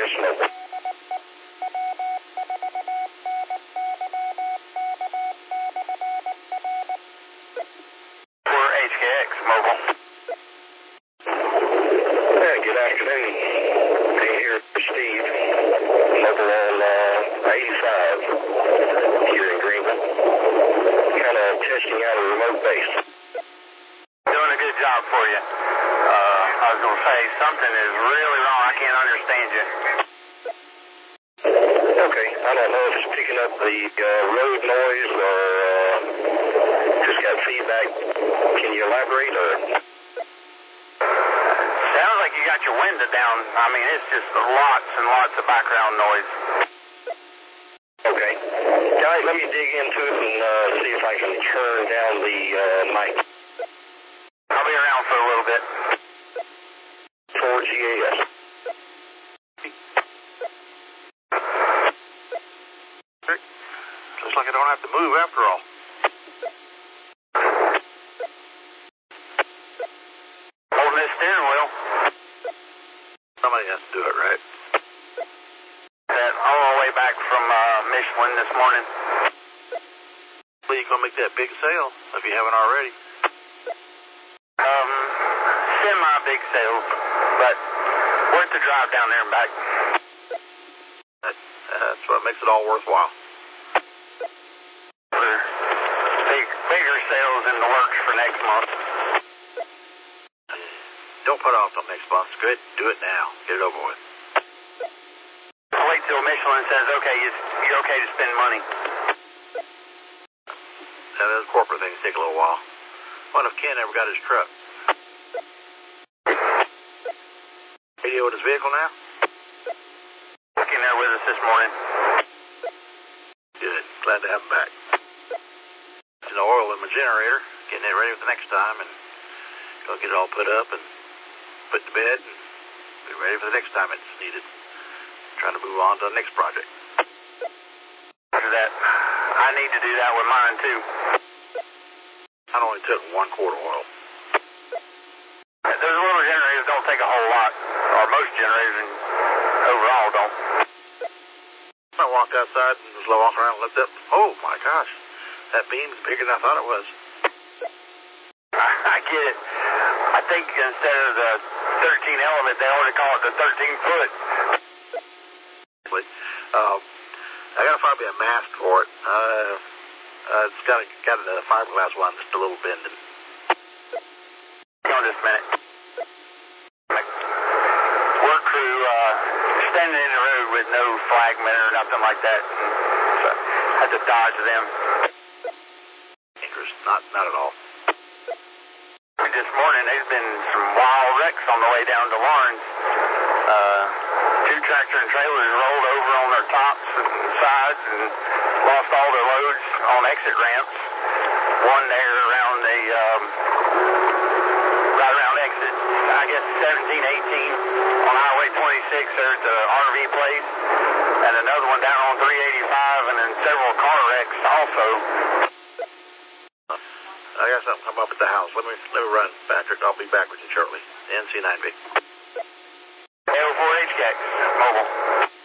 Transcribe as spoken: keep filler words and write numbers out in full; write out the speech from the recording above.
Mobile. four H K X Mobile. Yeah, good afternoon. Hey, here, Steve. Mobile on uh, eighty-five here in Greenville. Kind of testing out a remote base. Doing a good job for you. Uh, I was going to say, something is really wrong. I can't understand you. Okay, I don't know if it's picking up the uh, road noise or uh, just got feedback. Can you elaborate? Or? Sounds like you got your window down. I mean, it's just lots and lots of background noise. Okay. Guys, let me dig into it and uh, see if I can turn down the uh, mic. I'll be around for a little bit. four G A S. Looks like I don't have to move after all. Holding this steering wheel. Somebody has to do it, right? That on our way back from uh, Michelin this morning. Well, you gonna make that big sale if you haven't already. Um, semi-big sales, but worth the drive down there and back. That, that's what makes it all worthwhile. There's big, bigger sales in the works for next month. Don't put off till next month. Good, do it now. Get it over with. Wait till Michelin says, okay, you're okay to spend money. Now, those corporate things take a little while. Wonder if Ken ever got his truck. Radio with his vehicle now? Working there with us this morning. Good. Glad to have him back. There's no oil in my generator. Getting it ready for the next time, and go get it all put up and put to bed and be ready for the next time it's needed. Trying to move on to the next project. After that, I need to do that with mine too. I only took one quart of oil. Those little generators don't take a whole lot, or most generators in, overall don't. I walked outside and was walking around and looked up. Oh my gosh, that beam's bigger than I thought it was. I, I get it. I think instead of the thirteen element, they ought to call it the thirteen foot. Uh, I gotta find me a mask for it. Uh, uh it's got a, got a fiberglass one, just a little bending. Hang on just a minute. Work crew uh, standing in the road with no flagman or nothing like that. So had to dodge them. Dangerous? Not, not at all. This morning, there's been some wild wrecks on the way down to Lawrence. Uh, two tractor and trailers rolled over on their tops and sides and lost all their loads on exit ramps. One there around the, um, right around exit, I guess seventeen, eighteen on Highway twenty-six there at the R V place. And another one down on three eighty-five, and then several car wrecks also. I got something come up at the house. Let me let me run, Patrick. I'll be back with you shortly. N C nine B. A O four H K X, mobile.